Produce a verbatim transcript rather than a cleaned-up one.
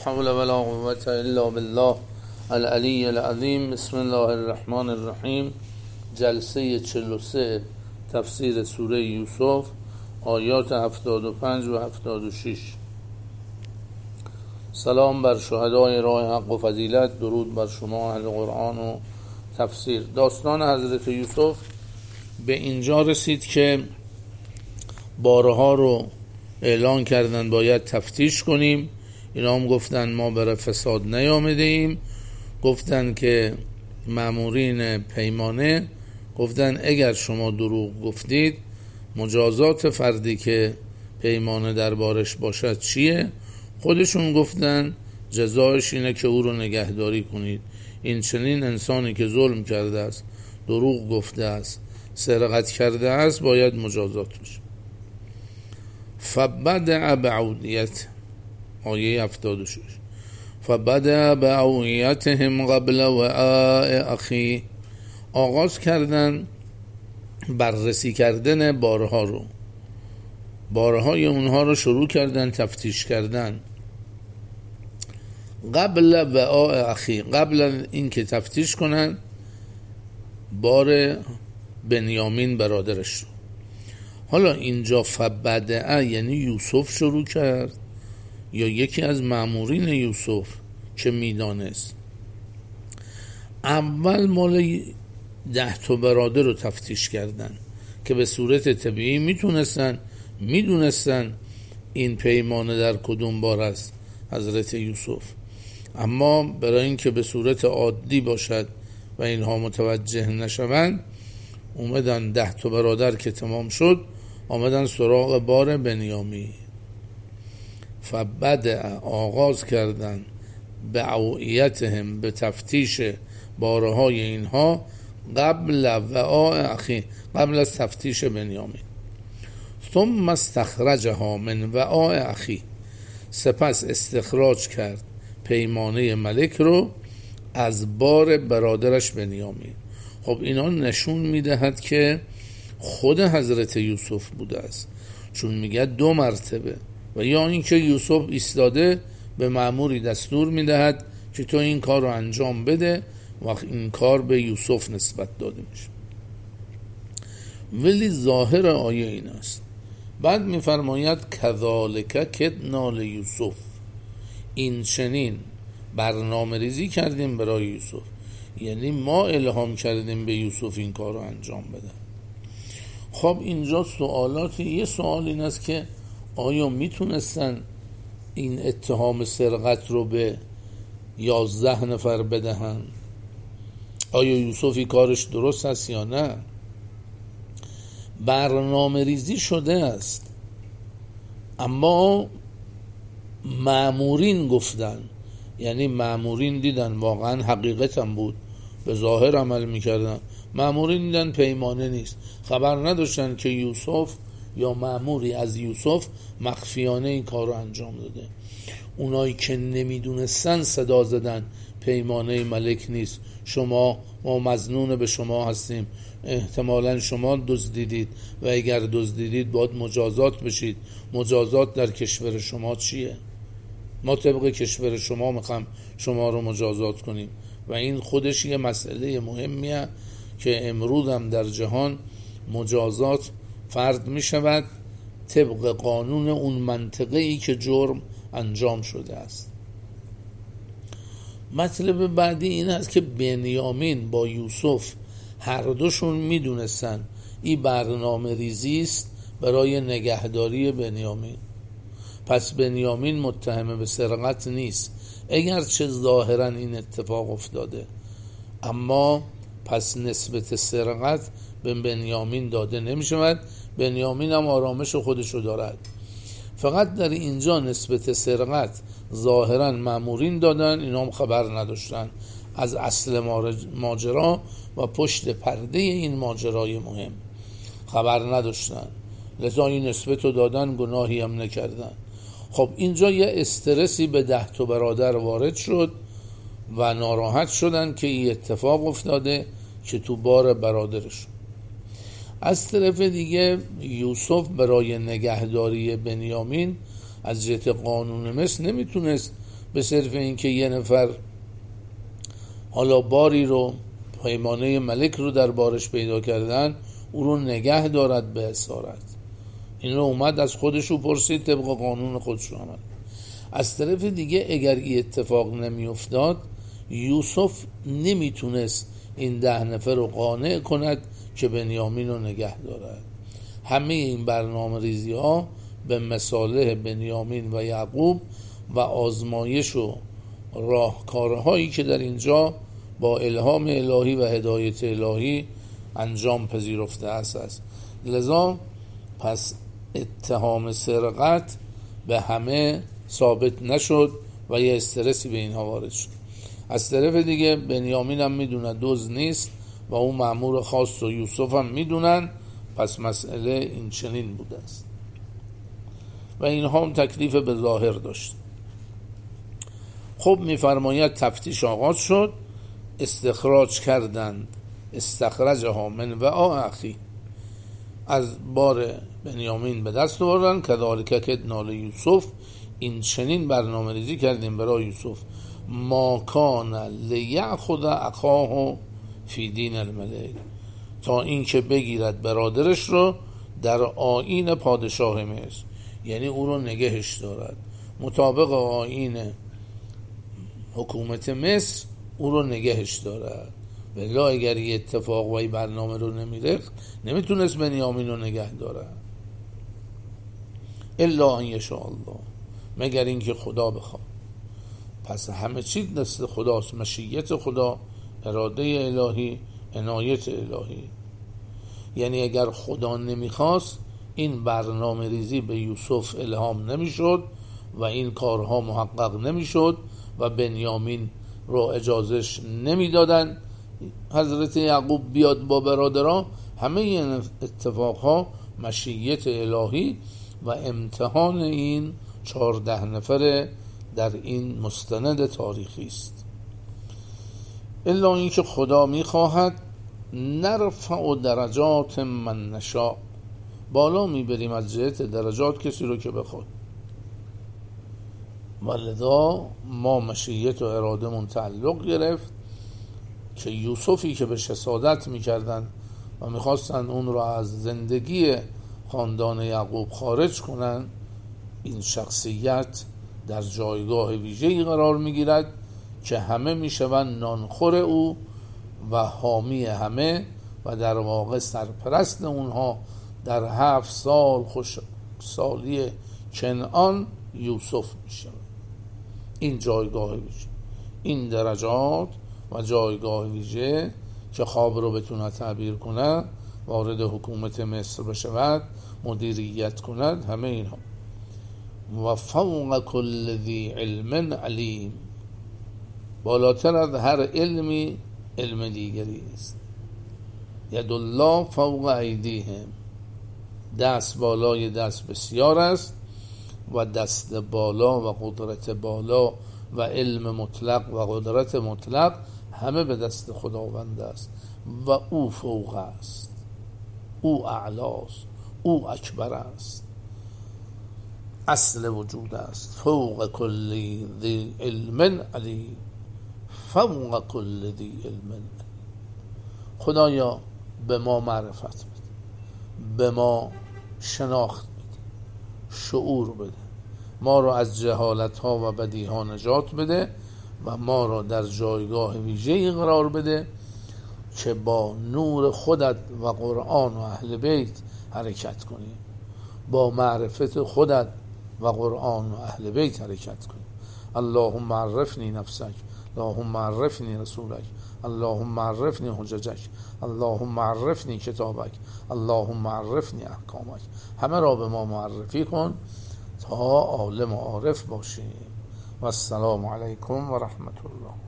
حول ولا قوة الا بالله العلی العظیم. بسم الله الرحمن الرحیم. جلسه چهل و سه تفسیر سوره یوسف، آیات هفتاد و پنج و هفتاد و شش. سلام بر شهدای راه حق و فضیلت، درود بر شما اهل قرآن و تفسیر. داستان حضرت یوسف به اینجا رسید که بارها رو اعلان کردن باید تفتیش کنیم. اینا هم گفتن ما برای فساد نیامده ایم. گفتن که مامورین پیمانه گفتن اگر شما دروغ گفتید مجازات فردی که پیمانه دربارش باشد چیه؟ خودشون گفتن جزایش اینه که او رو نگهداری کنید. این چنین انسانی که ظلم کرده است، دروغ گفته است، سرقت کرده است، باید مجازات بشه. فبدع بعودیت، آیه هفتاد و شش. فبدع بعودیتهم قبل وعاء اخی، آغاز کردن بررسی کردن بارها رو، بارهای اونها رو شروع کردن تفتیش کردن. قبل وعاء اخی، قبل این که تفتیش کنن بار بنیامین برادرش رو. حالا اینجا فبدع یعنی یوسف شروع کرد یا یکی از مامورین یوسف که میدانست؟ اول مال ده تا برادر رو تفتیش کردن که به صورت طبیعی میتونستن میدونستن این پیمانه در کدوم بار است حضرت یوسف، اما برای اینکه به صورت عادی باشد و اینها متوجه نشوند اومدن ده تا برادر که تمام شد آمدن سراغ بار بنیامی. فبدع، آغاز کردن بعویتهم، به تفتیش بارهای اینها، قبل وعاء اخی، قبل از تفتیش بنیامین. ثم استخرجها من وعاء اخی، سپس استخراج کرد پیمانه ملک رو از بار برادرش بنیامین. خب اینا نشون میدهد که خود حضرت یوسف بوده است، چون میگه دو مرتبه. و یا اینکه یوسف ایستاده به مأموری دستور میدهد که تو این کار رو انجام بده و این کار به یوسف نسبت داده میشه. ولی ظاهر آیه این است. بعد میفرماید کذالک کدنا لیوسف، این چنین برنامه ریزی کردیم برای یوسف، یعنی ما الهام کردیم به یوسف این کار رو انجام بده. خب اینجا سوالاتی، یه سوال این است که آیا میتونستن این اتهام سرقت رو به یازده نفر بدهن؟ آیا یوسفی کارش درست است یا نه؟ برنامه ریزی شده است، اما مامورین گفتن، یعنی مامورین دیدن واقعا حقیقت هم بود، به ظاهر عمل میکردن. مامورین دیدن پیمانه نیست، خبر نداشتن که یوسف یا ماموری از یوسف مخفیانه این کار رو انجام داده. اونایی که نمیدونستن صدا زدن پیمانه ملک نیست، شما ما مظنون به شما هستیم، احتمالا شما دزدیدید و اگر دزدیدید باید مجازات بشید. مجازات در کشور شما چیه؟ ما طبق کشور شما میخوام شما رو مجازات کنیم. و این خودش یه مسئله مهمیه که امروز هم در جهان مجازات فرد می شود طبق قانون اون منطقه ای که جرم انجام شده است. مطلب بعدی این است که بنیامین با یوسف هر دوشون می دونستن این برنامه ریزی است برای نگهداری بنیامین. پس بنیامین متهم به سرقت نیست، اگرچه ظاهرا این اتفاق افتاده، اما پس نسبت سرقت به بنیامین داده نمی شود. بنیامین هم آرامش خودشو دارد. فقط در اینجا نسبت سرقت ظاهرا مامورین دادن، اینا هم خبر نداشتن از اصل ماجرا و پشت پرده این ماجرای مهم خبر نداشتن، لذا این نسبت رو دادن، گناهی هم نکردن. خب اینجا یه استرسی به ده تا برادر وارد شد و ناراحت شدن که این اتفاق افتاده که تو بار برادرش. از طرف دیگه یوسف برای نگهداری بنیامین از جهت قانون مصر نمیتونست به صرف اینکه یه نفر حالا باری رو، پیمانه ملک رو در بارش پیدا کردن، او رو نگه دارد به اسارت. این رو اومد از خودشو پرسید، طبق قانون خودشو آمد. از طرف دیگه اگر این اتفاق نمی افتاد، یوسف نمیتونست این ده نفر رو قانع کند که بنیامین رو نگه دارد. همه این برنامه ریزی ها به مصالح بنیامین و یعقوب و آزمایش و راهکارهایی که در اینجا با الهام الهی و هدایت الهی انجام پذیرفته است. لذا پس اتهام سرقت به همه ثابت نشد و یه استرسی به اینها وارد شد. از طرف دیگه بنیامین هم میدونه دزد نیست و اون مأمور خاص و یوسف هم میدونن، پس مسئله این چنین بوده است و اینها هم تکلیف به ظاهر داشت. خب میفرماید تفتیش آغاز شد، استخراج کردند، استخرجها من وعاء اخی، از بار بنیامین به دست آوردن. کذالک کدنا لیوسف، این چنین برنامه ریزی کردیم برای یوسف. ما کان لیأخذ اخاه فی دین الملک، تا این که بگیرد برادرش رو در آیین پادشاه مصر، یعنی او رو نگهش دارد مطابق آیین حکومت مصر، او رو نگهش دارد. ولی اگر یه اتفاق و برنامه رو نمیرخت، نمیتونست بنیامین رو نگه دارد. الا ان یشاء الله، مگر اینکه خدا بخواد. پس همه چیز دست خداست، مشیت خدا، اراده الهی، عنایت الهی. یعنی اگر خدا نمیخواست، این برنامه ریزی به یوسف الهام نمیشد و این کارها محقق نمیشد و بنیامین رو اجازهش نمیدادن حضرت یعقوب بیاد با برادران. همه این اتفاقها مشیت الهی و امتحان این چهارده نفر در این مستند تاریخی است. الا اینکه خدا میخواهد نرفع درجات من نشاء، بالا میبریم از جهت درجات کسی رو که بخواد. ولذا ما مشیت و اراده من تعلق گرفت که یوسفی که به حسادت میکردن و میخواستن اون رو از زندگی خاندان یعقوب خارج کنن، این شخصیت در جایگاه ویژه‌ای قرار میگیرد که همه میشوند نانخور او و حامی همه و در واقع سرپرست اونها در هفت سال خوش سالی کنعان یوسف میشود. این جایگاه ویژه، این درجات و جایگاه ویژه که خواب رو بتونه تعبیر کنه، وارد حکومت مصر بشود، مدیریت کند، همه اینها. و فوق کل ذی علم علیم، بالاتر از هر علمی علم دیگری است. ید الله فوق ایدیهم، دست بالای دست بسیار است و دست بالا و قدرت بالا و علم مطلق و قدرت مطلق همه به دست خداوند است و او فوق است، او اعلاست، او اکبر است، اصل وجود است. فوق کل ذی علم علیم، فوق کل ذی علم علیم. خدایا به ما معرفت بده، به ما شناخت بده، شعور بده، ما را از جهالت ها و بدی ها نجات بده و ما را در جایگاه ویژه‌ای قرار بده که با نور خودت و قرآن و اهل بیت حرکت کنیم، با معرفت خودت و قرآن و اهل بیت حرکت کنیم. اللهم عرفنی نفسک، اللهم عرفنی رسولک، اللهم عرفنی حججک، اللهم عرفنی کتابک، اللهم عرفنی احکامک. همه را به ما معرفی کن تا عالم و عارف باشیم. و السلام علیکم و رحمت الله.